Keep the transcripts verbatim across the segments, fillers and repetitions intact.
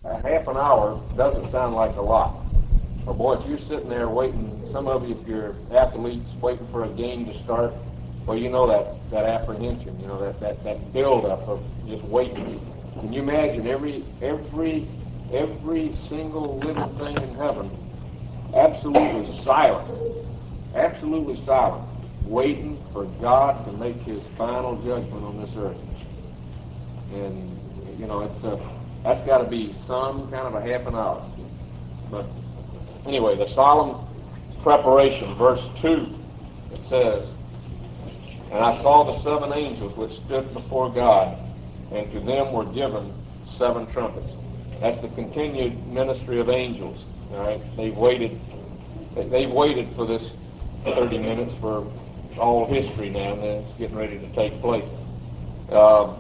a half an hour doesn't sound like a lot. But boy, if you're sitting there waiting, some of you, if you're athletes waiting for a game to start, well, you know that, that apprehension, you know, that, that, that build-up of just waiting. Can you imagine every, every, every single little thing in heaven absolutely silent, absolutely silent, waiting for God to make his final judgment on this earth? And, you know, it's a, that's got to be some kind of a half an hour. But anyway, the solemn preparation, verse two, it says, "And I saw the seven angels which stood before God, and to them were given seven trumpets." That's the continued ministry of angels. All right, they've waited. They've waited for this thirty minutes for all history now, and then it's getting ready to take place. Um,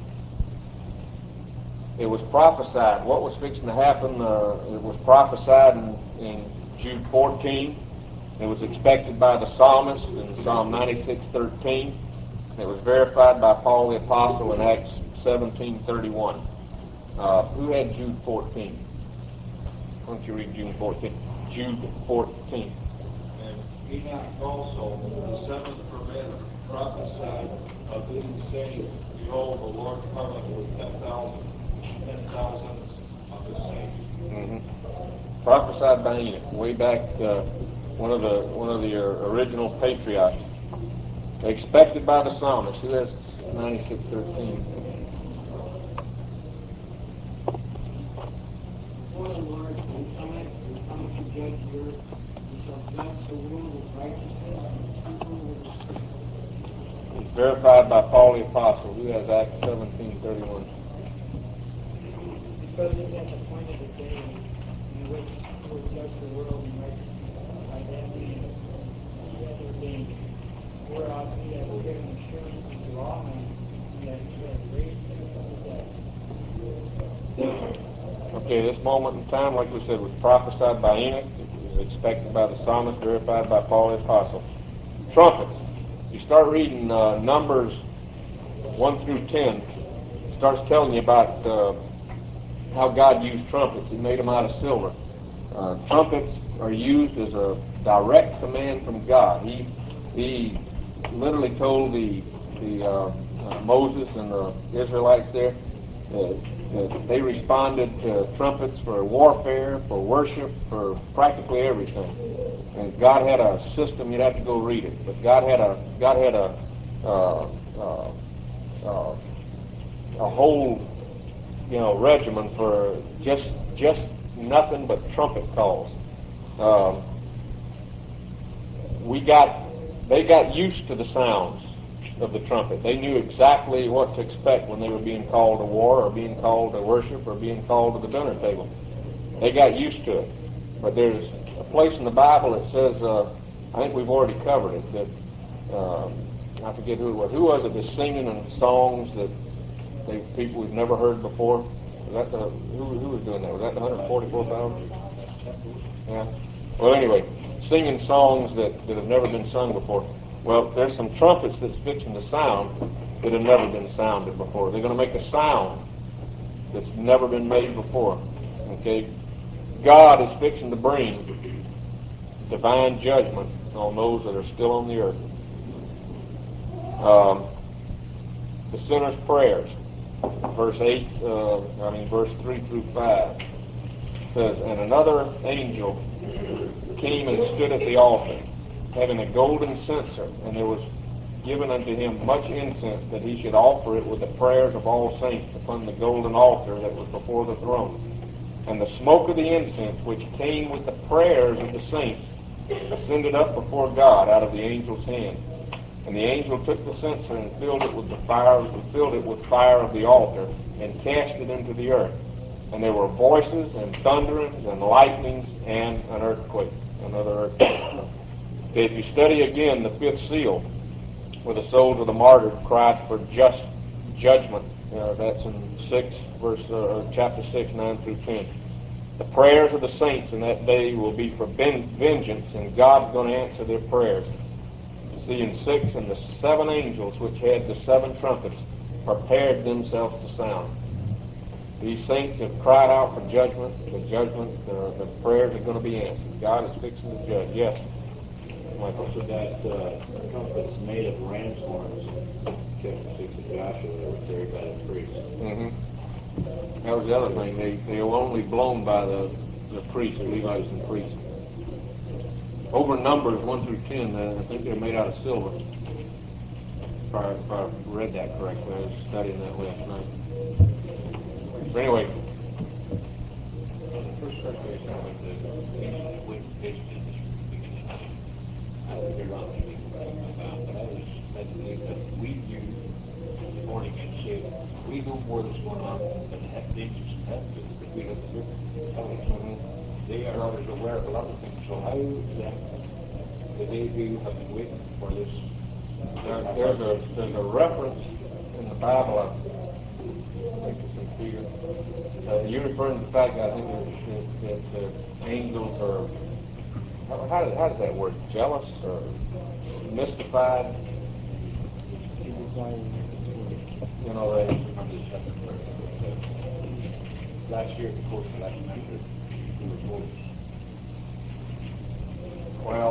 it was prophesied. What was fixing to happen? Uh, it was prophesied in, in Jude fourteen. It was expected by the psalmist in Psalm ninety-six thirteen. It was verified by Paul the Apostle in Acts seventeen thirty-one. Uh, who had Jude fourteen? Why don't you read Jude fourteen? Jude fourteen. "And Enoch also, the seventh from Adam, prophesied of these, saying, Behold, the Lord cometh with ten thousand, ten thousands of his saints." Mm-hmm. Prophesied by Enoch, way back, uh, one of the one of the uh, original patriarchs. Expected by the psalmist. Who has ninety-six thirteen? "O Lord, in time you come to judge the earth, you shall judge the world with righteousness and people with justice." It's verified by Paul the Apostle. Who has Acts seventeen thirty-one? "Because it is appointed a day in which he will judge the world in righteousness by that means he has ordained it, whereof he has given assurance unto all men, and that he has raised him from the dead." Okay, this moment in time, like we said, was prophesied by Enoch. It was expected by the psalmist, verified by Paul the Apostle. Trumpets. You start reading uh, Numbers one through ten. It starts telling you about uh, how God used trumpets. He made them out of silver. Uh, trumpets are used as a direct command from God. He he literally told the the uh, uh, Moses and the Israelites there that, that they responded to trumpets for warfare, for worship, for practically everything. And God had a system. You'd have to go read it, but God had a God had a uh, uh, uh, a whole you know regimen for just just nothing but trumpet calls. Um, we got they got used to the sounds of the trumpet. They knew exactly what to expect when they were being called to war or being called to worship or being called to the dinner table. They got used to it. But there's a place in the Bible that says, uh, I think we've already covered it, that uh, I forget who it was. Who was it that's singing in songs that they, people we've never heard before? Was that the, who, who was doing that? Was that the one hundred forty-four thousand? Yeah. Well, anyway, singing songs that, that have never been sung before. Well, there's some trumpets that's fixing to sound that have never been sounded before. They're going to make a sound that's never been made before. Okay? God is fixing to bring divine judgment on those that are still on the earth. Um, the sinner's prayers, verse eight, uh, I mean verse three through five, says, "And another angel came and stood at the altar, having a golden censer, and there was given unto him much incense, that he should offer it with the prayers of all saints upon the golden altar that was before the throne. And the smoke of the incense, which came with the prayers of the saints, ascended up before God out of the angel's hand. And the angel took the censer and filled it with the fire, filled it with fire of the altar, and cast it into the earth. And there were voices and thunderings and lightnings and an earthquake, another earthquake." Okay, if you study again the fifth seal, where the souls of the martyrs cried for just judgment, uh, that's in six verse uh, chapter six, nine through ten. The prayers of the saints in that day will be for ben- vengeance, and God's going to answer their prayers. You see in six, and the seven angels which had the seven trumpets prepared themselves to sound. These saints have cried out for judgment. The judgment, uh, the prayers are going to be answered. God is fixing to judge. Yes. Michael, so that uh, trumpet's made of ram's horns, chapter six of Joshua, that was carried by the priests. Mm-hmm. That was the other thing. They they were only blown by the the priests, the Levites and priests. Over Numbers one through ten, uh, I think they're made out of silver. If I, if I read that correctly, I was studying that last night. But anyway. Well, the first part there sounds like the ancient witness industry beginning. I was very wrong thinking about, but I was led to believe that we knew, born again, saved, we knew more that's going on than the heck angels in heaven do, because we have the mm-hmm. They are always aware of a lot of things. So how exactly did they do have been waiting for this? There, there's a there's a reference in the Bible. I think it's in Peter. Uh, you're referring to the fact that I think that, that, that uh, angels are how, how, does, how does that word jealous or mystified? You know, they Remember the second verse. Last year, of course, last semester, we were told. Well,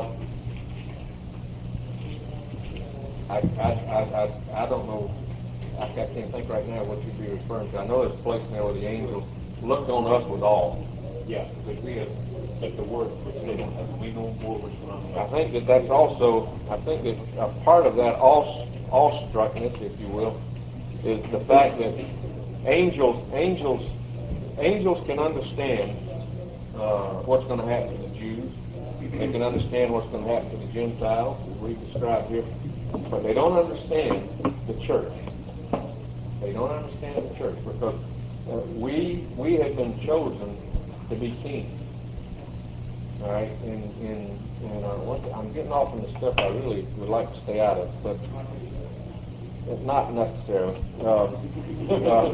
I, I, I, I, I don't know. I, I can't think right now what you'd be referring to. I know there's a place there where the angels looked on us with awe. Yeah, because we have, like the word for today, we know more what's going on. I think that that's also, I think that a part of that awe, awestruckness, if you will, is the fact that angels, angels, angels can understand uh, what's going to happen to the Jews. They can understand what's going to happen to the Gentiles, as we described here, but they don't understand the church. They don't understand the church because uh, we we have been chosen to be kings. All right, and in in uh, what, I'm getting off on the stuff I really would like to stay out of, but not necessarily. Uh, uh,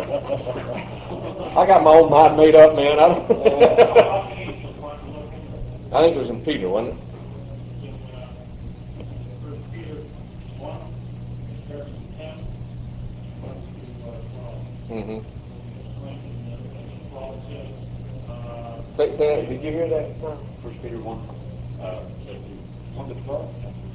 I got my own mind made up, man. I don't. I think it was in Peter, wasn't it? First Peter one, verse ten, one to twelve. Mm-hmm. Paul says, uh, Say, say, did you hear that? No. First Peter one, uh, one to twelve.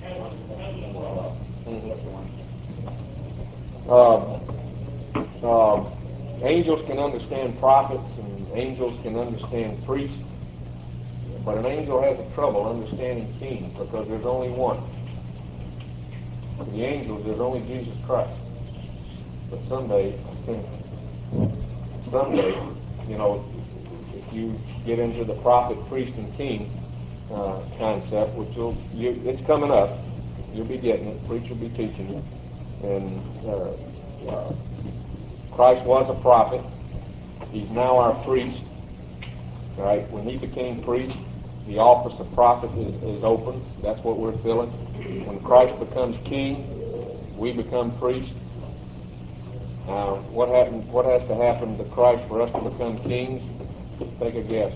Mm-hmm. Um, um, angels can understand prophets, and angels can understand priests. But an angel has a trouble understanding kings because there's only one. For the angels, there's only Jesus Christ. But someday, someday, you know, if you get into the prophet, priest, and king uh, concept, which will, you, it's coming up, you'll be getting it. Preacher will be teaching you. And uh, uh, Christ was a prophet. He's now our priest. All right. When he became priest, the office of prophet is, is open. That's what we're filling. When Christ becomes king, we become priests. Now, what happened? What has to happen to Christ for us to become kings? Take a guess.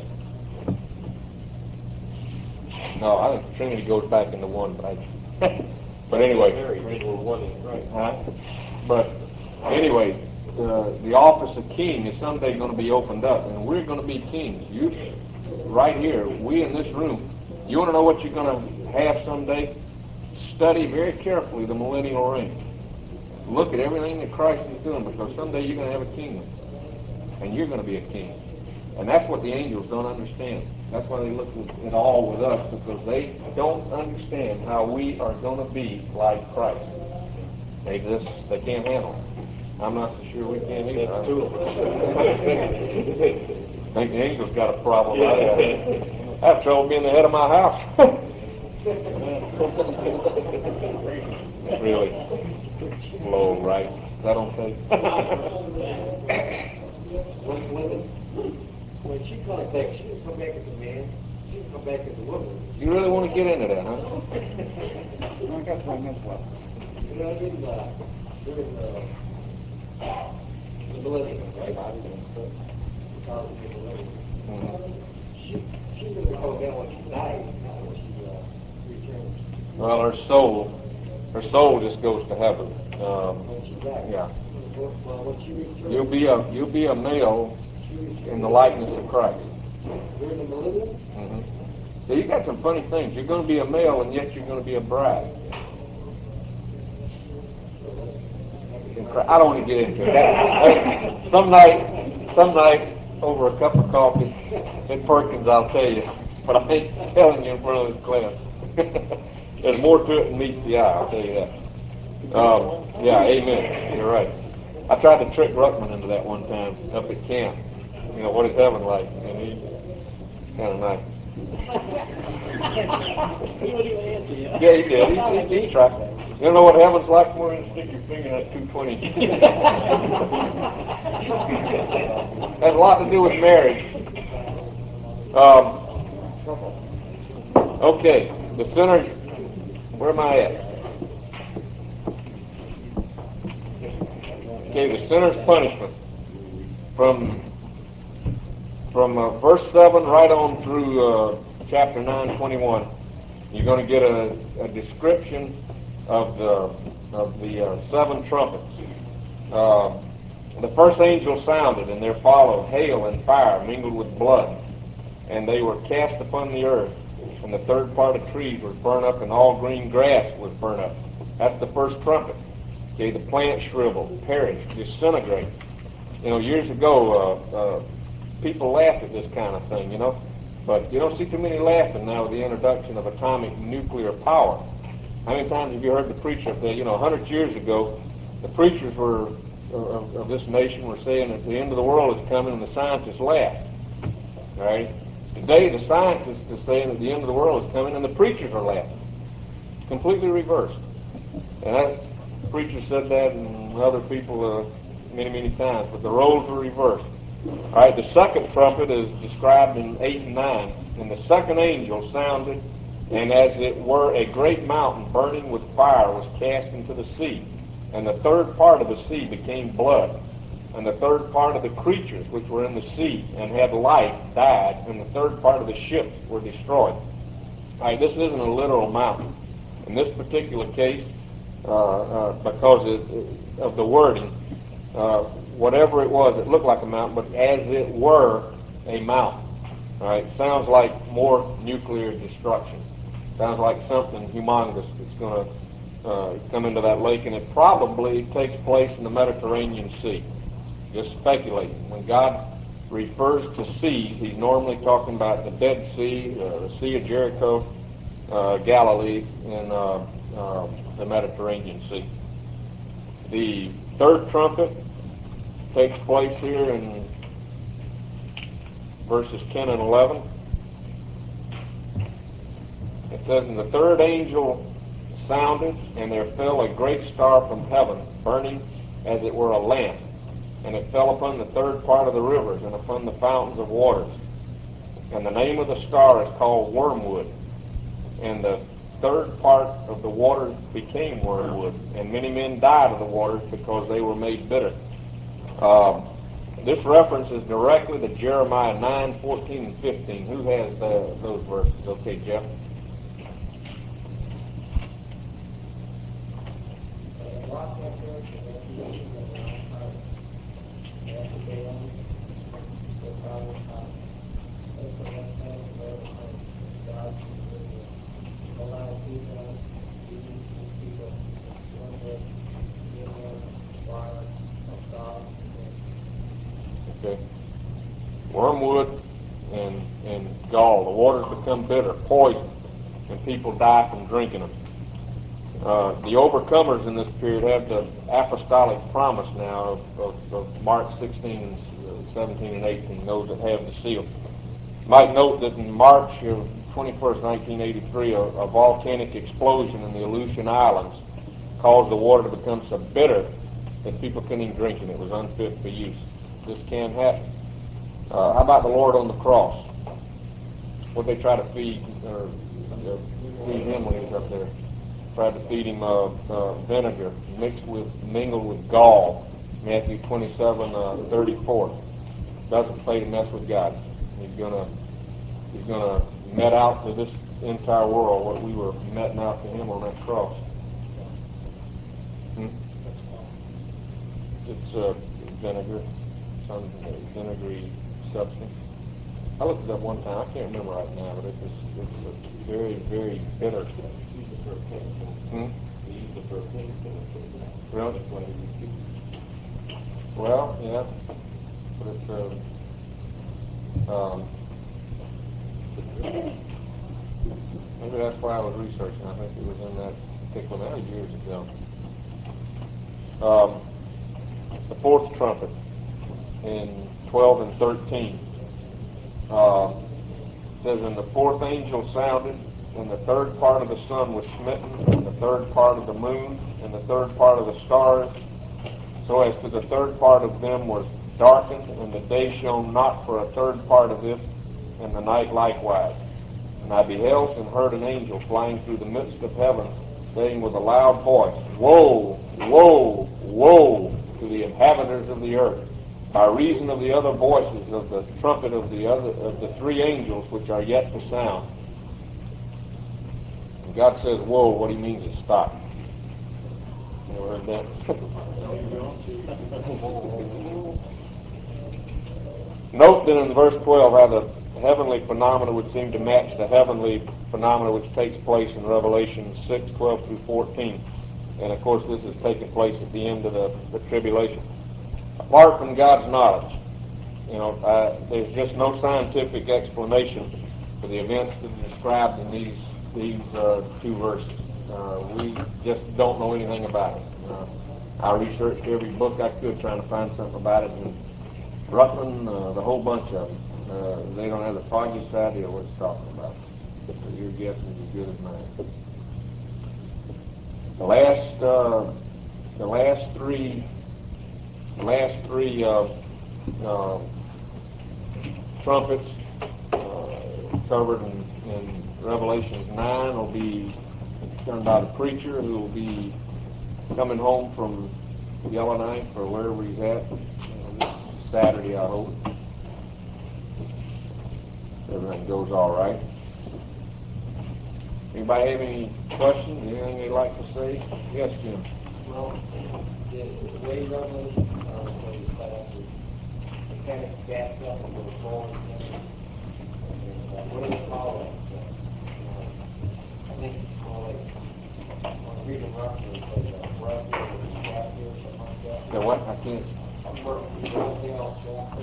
No, I think the Trinity goes back into one, but I. But anyway. We're one in Christ. Huh? But anyway, uh, the office of king is someday going to be opened up, and we're going to be kings. You, right here, we in this room. You want to know what you're going to have someday? Study very carefully the millennial reign. Look at everything that Christ is doing, because someday you're going to have a kingdom, and you're going to be a king. And that's what the angels don't understand. That's why they look at it all with us, because they don't understand how we are going to be like Christ. They just, they can't handle it. I'm not so sure we can either. I think the angels got a problem. I, uh, I have trouble being the head of my house. Really low, right? Is that okay? When, when, when she comes back, she doesn't come back as a man. She can come back as a woman. You really want to get into that, huh? I got one as well. You know, in uh, during the, the millennium, right? two thousand millennium. Mm-hmm. She, she's going to come back when she dies, not when she uh, returns. Well, her soul, her soul just goes to heaven. Um, When she dies. yeah. Well, what you refer You'll be a you'll be a male in the likeness of Christ. during the millennium? Mm-hmm. So you got some funny things. You're going to be a male, and yet you're going to be a bride. I don't want to get into that. Some night, some night over a cup of coffee at Perkins, I'll tell you. But I ain't telling you in front of this class. There's more to it than meets the eye. I'll tell you that. Um, yeah, amen. You're right. I tried to trick Ruckman into that one time up at camp. You know, what is heaven like? And he kind of nice. Yeah, he did. He, he, he tried. You don't know what heaven's like? More than stick your finger in that two twenty. Has a lot to do with marriage. Um, okay, the sinner's, where am I at? Okay, the sinner's punishment. From from uh, verse seven right on through uh, chapter nine, twenty-one, you're going to get a, a description of the of the uh, seven trumpets. Uh, the first angel sounded, and there followed hail and fire mingled with blood, and they were cast upon the earth, and the third part of trees was burned up, and all green grass was burned up. That's the first trumpet. Okay, the plant shriveled, perished, disintegrated. You know, years ago, uh, uh, people laughed at this kind of thing, you know, but you don't see too many laughing now with the introduction of atomic nuclear power. How many times have you heard the preacher up there? You know, a hundred years ago, the preachers were of, of this nation were saying that the end of the world is coming, and the scientists laughed. All right. Today, the scientists are saying that the end of the world is coming, and the preachers are laughing. Completely reversed. And that the preacher said that, and other people uh, many, many times. But the roles were reversed. All right. The second trumpet is described in eight and nine, and the second angel sounded. And as it were, a great mountain burning with fire was cast into the sea. And the third part of the sea became blood. And the third part of the creatures which were in the sea and had life died. And the third part of the ships were destroyed. All right, this isn't a literal mountain. In this particular case, uh, uh, because it, of the wording, uh, whatever it was, it looked like a mountain, but as it were a mountain. All right, sounds like more nuclear destruction. Sounds like something humongous that's going to uh, come into that lake, and it probably takes place in the Mediterranean Sea. Just speculating. When God refers to seas, he's normally talking about the Dead Sea, uh, the Sea of Jericho, uh, Galilee, and uh, uh, the Mediterranean Sea. The third trumpet takes place here in verses ten and eleven. It says, and the third angel sounded, and there fell a great star from heaven, burning as it were a lamp. And it fell upon the third part of the rivers, and upon the fountains of waters. And the name of the star is called Wormwood. And the third part of the waters became wormwood, and many men died of the waters because they were made bitter. Um, this reference is directly to Jeremiah nine, fourteen, and fifteen. Who has uh, those verses? Okay, Jeff. Okay. Wormwood and, and gall. The waters become bitter, poison, and people die from drinking them. Uh, the overcomers in this period have the apostolic promise now of, of, of Mark sixteen, seventeen, and eighteen, those that have the seal. You might note that in March of twenty-first, nineteen eighty-three, a, a volcanic explosion in the Aleutian Islands caused the water to become so bitter that people couldn't even drink it. It was unfit for use. This can happen. Uh, how about the Lord on the cross? What they try to feed, or uh, feed him when he was up there? Tried to feed him uh, uh, vinegar mixed with, mingled with gall. Matthew twenty-seven, uh, thirty-four. Doesn't play to mess with God. He's gonna, he's gonna met out to this entire world what we were metting out to him on that cross. Hmm? it's uh, vinegar, some vinegary substance. I looked it up one time. I can't remember right now, but it was it's a very, very bitter. Hmm? Really? Well, yeah, but it's uh, um, maybe that's why I was researching. I think it was in that particular, that was years ago. Um, the fourth trumpet in twelve and thirteen uh, says, and the fourth angel sounded, and the third part of the sun was smitten, and the third part of the moon, and the third part of the stars, so as to the third part of them was darkened, and the day shone not for a third part of it, and the night likewise. And I beheld and heard an angel flying through the midst of heaven, saying with a loud voice, Woe, woe, woe to the inhabitants of the earth, by reason of the other voices of the trumpet of the other of the three angels which are yet to sound. When God says woe, what he means is stop. You ever heard that? Note that in verse twelve how the heavenly phenomena would seem to match the heavenly phenomena which takes place in Revelation six, twelve through fourteen. And of course this is taking place at the end of the, the tribulation. Apart from God's knowledge, you know, uh, there's just no scientific explanation for the events that are described in these these uh, two verses. Uh, we just don't know anything about it. Uh, I researched every book I could trying to find something about it, and Rutland, uh, the whole bunch of them, uh, they don't have the foggiest idea what it's talking about. So your guess is as good as mine. The last, uh, the last three, the last three uh, uh, trumpets uh, covered in, in Revelation nine will be done by the preacher who will be coming home from Yellowknife or wherever he's at this Saturday, I hope. Everything goes all right. Anybody have any questions? Anything they'd like to say? Yes, Jim. Well, the, the way Revelation uh, was set up is it kind of backs up and goes forward again. And uh, what do they call that? Uh, I think it's called like, when I read in Russian, it says uh, Brazil or chapter or something like that. The what? I can't. Brazil chapter.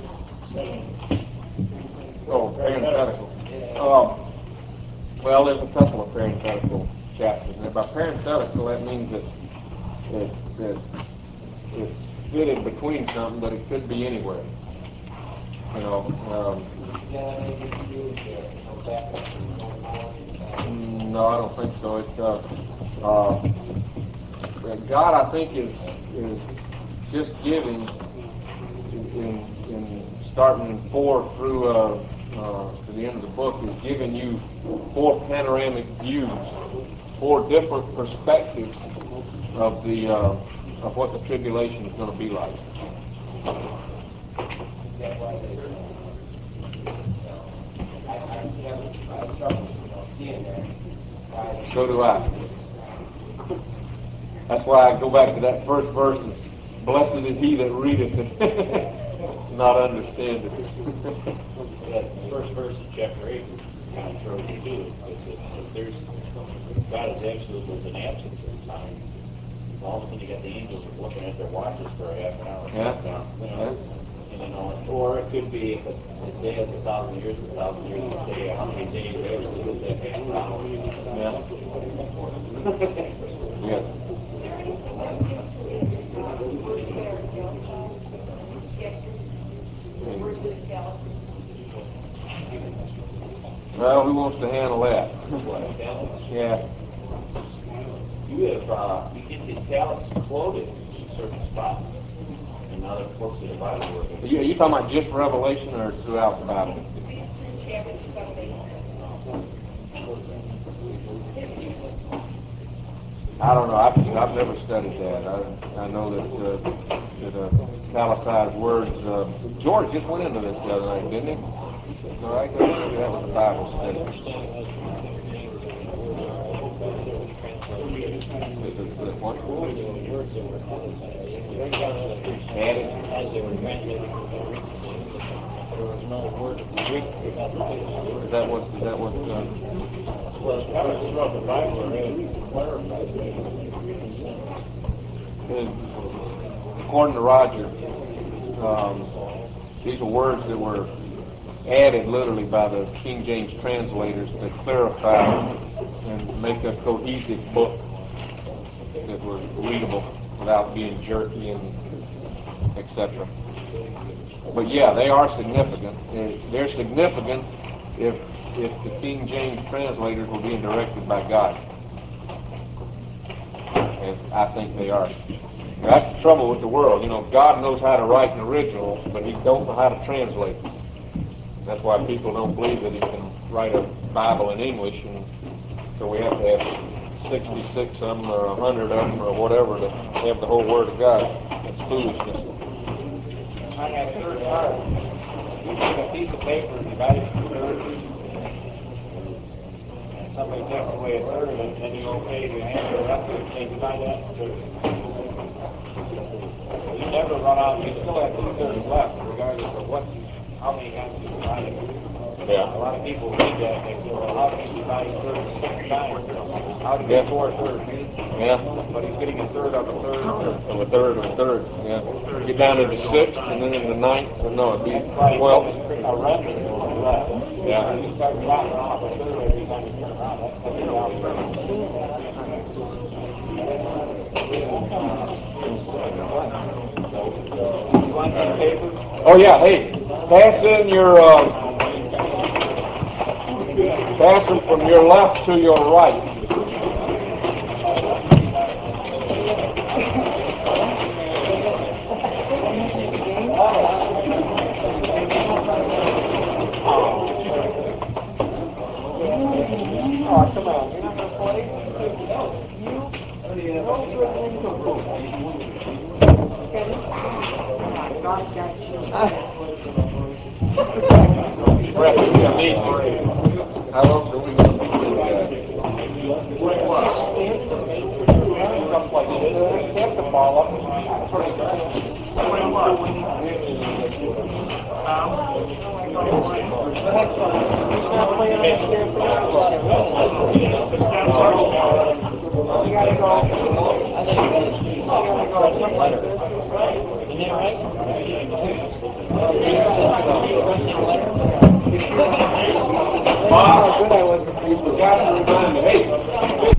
Oh, parenthetical. Um, well, there's a couple of parenthetical chapters. And by parenthetical, that means that, that, that it's fitted between something, but it could be anywhere. You know. Um, no, I don't think so. It's uh, uh, God, I think, is is just giving in in starting in four through uh, uh, to the end of the book is giving you four panoramic views, four different perspectives of the uh, of what the tribulation is going to be like. So do I. That's why I go back to that first verse. Blessed is he that readeth and not understandeth. That first verse in chapter eight kind of throws you too. If there's God is absolute, there's an absence of time. All of a sudden you got the angels looking at their watches for a half an hour. Yeah. Down, you know, Yeah. and you know, or it could be if a, a day is a thousand years, a thousand years is a day. How many days there is that half an hour? Yeah. Yes. Well, who wants to handle that? Yeah. You have uh, you get the italics quoted in certain spots in other books of the Bible. Where Are you, are you talking about just Revelation or throughout the Bible? I don't know. I've, I've never studied that. I, I know that uh, that uh, italicized words. Uh, George just went into this the other night, didn't he? All right, maybe that was a Bible study. The- the what? Words that were words that were Added? as they were translated from the Greek to the English. There was no word of Greek without the English. Is that what, is that what, uh, Well, it's kind of throughout the Bible, really clarified. according to Roger, um, these are words that were added literally by the King James translators to clarify and make a cohesive book that was readable without being jerky and et cetera. But yeah, they are significant. They're significant if if the King James translators were being directed by God. And I think they are. That's the trouble with the world. You know, God knows how to write an original, but He don't know how to translate it. That's why people don't believe that He can write a Bible in English, and so we have to have sixty-six of them or a hundred of them or whatever to have the whole Word of God. It's foolishness. On that third part, you take a piece of paper and divide it into thirds, and somebody takes away a third of it, and then you okay to hand it up and say divide that into thirds. You never run out, you still have two thirds left, regardless of what you, how many times you divide it. Yeah. A lot of people read that and they say, well, how can you divide a third six times? How do you get four thirds? Yeah. But he's getting a third of a third. Of a third of a third. Yeah. Get down into sixth and then into ninth. Or no, it'd be That's why twelve. a render is left. Yeah. You start dropping off a third every time you turn around. That's what you're down there. You want some paper? Oh yeah. Hey, pass in your. Uh, pass them from your left to your right. Oh, come on. You're not going to play? Brett, we're gonna need you. How else are we gonna beat this guy? Someplace this. Get the ball up. Bob, you forgot to remind me. Hey,